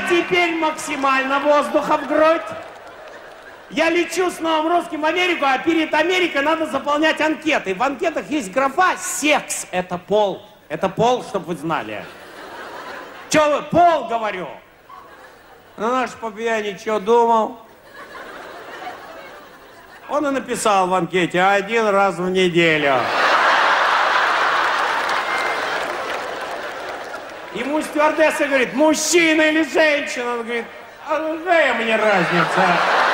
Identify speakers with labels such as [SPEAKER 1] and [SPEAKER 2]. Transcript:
[SPEAKER 1] теперь максимально воздуха в грудь. Я лечу с Новым Русским в Америку, а перед Америкой надо заполнять анкеты. В анкетах есть графа «секс». Это пол. Это пол, чтобы вы знали. Че вы? Пол, говорю. Ну, наш Папьяни что думал? Он и написал в анкете 1 раз в неделю. Ему стюардесса говорит, мужчина или женщина? Он говорит, а какая мне разница?